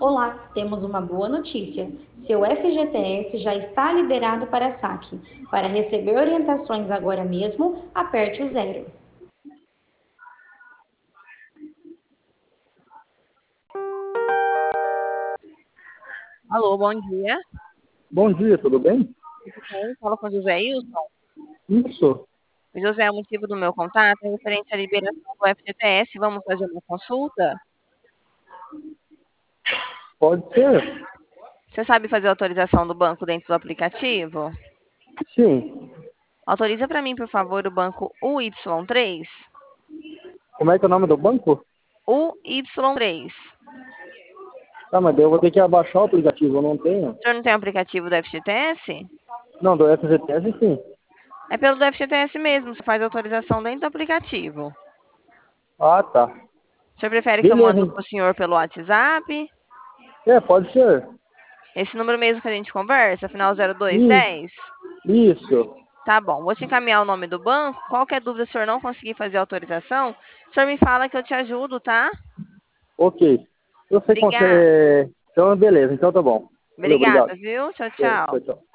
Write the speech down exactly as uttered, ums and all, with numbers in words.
Olá, temos uma boa notícia. Seu F G T S já está liberado para saque. Para receber orientações agora mesmo, aperte o zero. Alô, bom dia. Bom dia, tudo bem? Tudo bem? Fala com o José Wilson. Isso, O José, o motivo do meu contato é referente à liberação do F G T S. Vamos fazer uma consulta? pode ser? Você sabe fazer a autorização do banco dentro do aplicativo? Sim. Autoriza para mim, por favor, o banco U Y três. Como é que é o nome do banco? U Y três. Tá, mas daí eu vou ter que abaixar o aplicativo, eu não tenho. O senhor não tem o aplicativo do F G T S? Não, do F G T S sim. É pelo do F G T S mesmo, você faz a autorização dentro do aplicativo. Ah, tá. O senhor prefere que eu Beleza, mando hein? para o senhor pelo WhatsApp? É, pode ser. Esse número mesmo que a gente conversa, final zero dois Isso, dez? isso. Tá bom, vou te encaminhar o nome do banco. Qualquer dúvida, se o senhor não conseguir fazer a autorização, o senhor me fala que eu te ajudo, tá? Ok. Você Obrigada. consegue... Então, beleza, então tá bom. Valeu, Obrigada, obrigado. viu? Tchau, É, tchau. tchau, tchau.